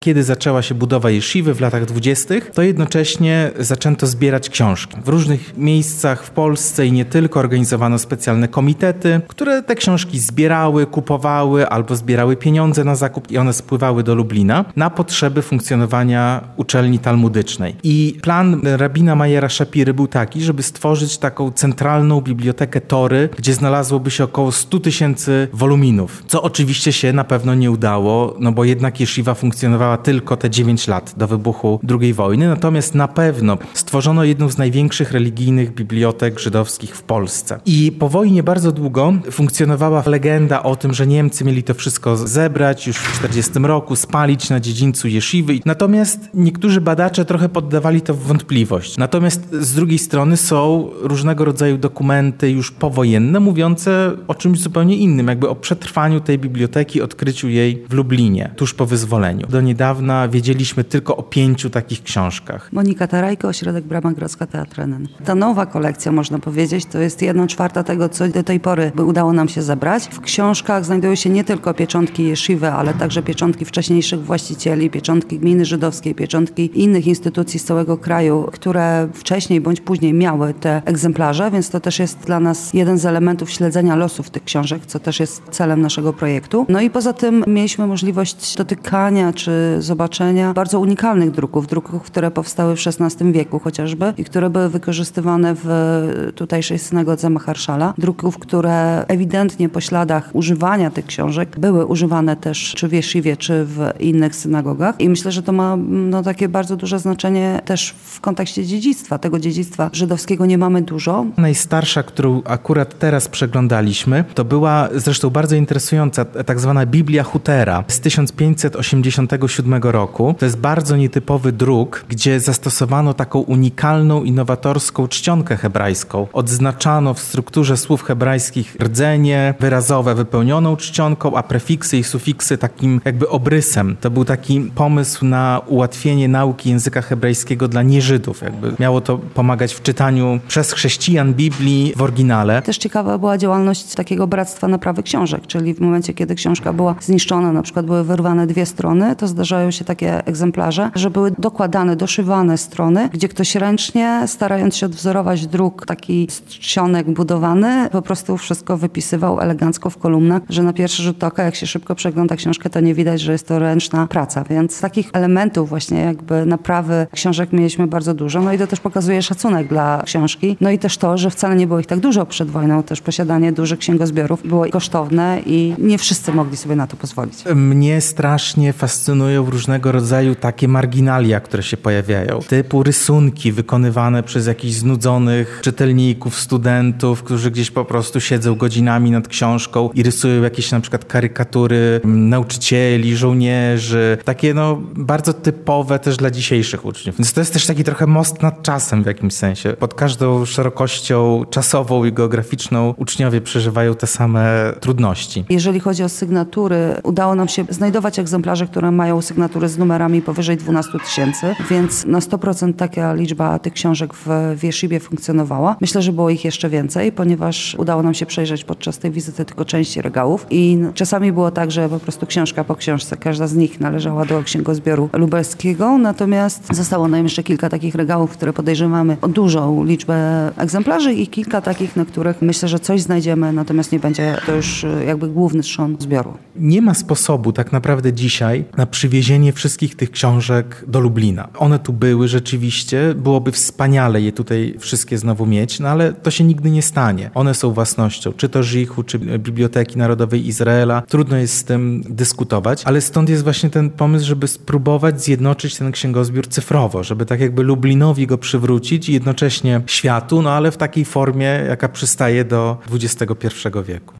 Kiedy zaczęła się budowa jesziwy w latach 20., to jednocześnie zaczęto zbierać książki. W różnych miejscach w Polsce i nie tylko organizowano specjalne komitety, które te książki zbierały, kupowały albo zbierały pieniądze na zakup i one spływały do Lublina na potrzeby funkcjonowania uczelni talmudycznej. I plan rabina Majera Szapiry był taki, żeby stworzyć taką centralną bibliotekę Tory, gdzie znalazłoby się około 100 000 woluminów, co oczywiście się na pewno nie udało, no bo jednak jesziwa funkcjonowała tylko te 9 lat do wybuchu II wojny, natomiast na pewno stworzono jedną z największych religijnych bibliotek żydowskich w Polsce. I po wojnie bardzo długo funkcjonowała legenda o tym, że Niemcy mieli to wszystko zebrać już w 1940 roku, spalić na dziedzińcu jesziwy. Natomiast niektórzy badacze trochę poddawali to w wątpliwość. Natomiast z drugiej strony są różnego rodzaju dokumenty już powojenne, mówiące o czymś zupełnie innym, jakby o przetrwaniu tej biblioteki, odkryciu jej w Lublinie, tuż po wyzwoleniu. Do niedawna wiedzieliśmy tylko o 5 takich książkach. Monika Tarajko, Ośrodek Brama Grodzka, Teatr NN. Ta nowa kolekcja, można powiedzieć, to jest 1/4 tego, co do tej pory udało nam się zebrać. W książkach znajdują się nie tylko pieczątki jesziwy, ale także pieczątki wcześniejszych właścicieli, pieczątki gminy żydowskiej, pieczątki innych instytucji z całego kraju, które wcześniej bądź później miały te egzemplarze, więc to też jest dla nas jeden z elementów śledzenia losów tych książek, co też jest celem naszego projektu. No i poza tym mieliśmy możliwość dotykania czy zobaczenia bardzo unikalnych druków, które powstały w XVI wieku chociażby i które były wykorzystywane w tutejszej synagodze Maharszala. Druków, które ewidentnie po śladach używania tych książek były używane też czy w jesziwie, czy w innych synagogach. I myślę, że to ma takie bardzo duże znaczenie też w kontekście dziedzictwa. Tego dziedzictwa żydowskiego nie mamy dużo. Najstarsza, którą akurat teraz przeglądaliśmy, to była zresztą bardzo interesująca, tak zwana Biblia Hutera z 1587 roku. To jest bardzo nietypowy druk, gdzie zastosowano taką unikalną, innowatorską czcionkę hebrajską. Odznaczano w strukturze słów hebrajskich rdzenie wyrazowe wypełnioną czcionką, a prefiksy i sufiksy takim jakby obrysem. To był taki pomysł na ułatwienie nauki języka hebrajskiego dla nieżydów. Jakby miało to pomagać w czytaniu przez chrześcijan Biblii w oryginale. Też ciekawa była działalność takiego bractwa naprawy książek, czyli w momencie, kiedy książka była zniszczona, na przykład były wyrwane 2 strony, to zdarzają się takie egzemplarze, że były dokładane, doszywane strony, gdzie ktoś ręcznie, starając się odwzorować druk taki z czcionek budowany, po prostu wszystko wypisywał elegancko w kolumnach, że na pierwszy rzut oka, jak się szybko przegląda książkę, to nie widać, że jest to ręczna praca, więc takich elementów właśnie jakby naprawy książek mieliśmy bardzo dużo, no i to też pokazuje szacunek dla książki, no i też to, że wcale nie było ich tak dużo przed wojną, też posiadanie dużych księgozbiorów było kosztowne i nie wszyscy mogli sobie na to pozwolić. Mnie strasznie fascynują różnego rodzaju takie marginalia, które się pojawiają, typu rysunki wykonywane przez jakichś znudzonych czytelników, studentów, którzy gdzieś po prostu siedzą godzinami nad książką i rysują jakieś na przykład karykatury nauczycieli, żołnierzy, takie bardzo typowe też dla dzisiejszych uczniów. Więc to jest też taki trochę most nad czasem w jakimś sensie. Pod każdą szerokością czasową i geograficzną uczniowie przeżywają te same trudności. Jeżeli chodzi o sygnatury, udało nam się znajdować egzemplarze, które mają sygnatury z numerami powyżej 12 000, więc na 100% taka liczba tych książek w jesziwie funkcjonowała. Myślę, że było ich jeszcze więcej, ponieważ udało nam się przejrzeć podczas tej wizyty tylko części regałów i czasami było tak, że po prostu książka po książce, każda z nich należała do księgozbioru lubelskiego, natomiast zostało nam jeszcze kilka takich regałów, które podejrzewamy o dużą liczbę egzemplarzy i kilka takich, na których myślę, że coś znajdziemy, natomiast nie będzie to już jakby główny trzon zbioru. Nie ma sposobu tak naprawdę dzisiaj na przywiezienie wszystkich tych książek do Lublina. One tu były rzeczywiście, byłoby wspaniale je tutaj wszystkie znowu mieć, ale to się nigdy nie stanie. One są własnością, czy to Żichu, czy Biblioteki Narodowej Izraela. Trudno jest z tym dyskutować, ale stąd jest właśnie ten pomysł, żeby spróbować zjednoczyć ten księgozbiór cyfrowo, żeby tak jakby Lublinowi go przywrócić i jednocześnie światu, ale w takiej formie, jaka przystaje do XXI wieku.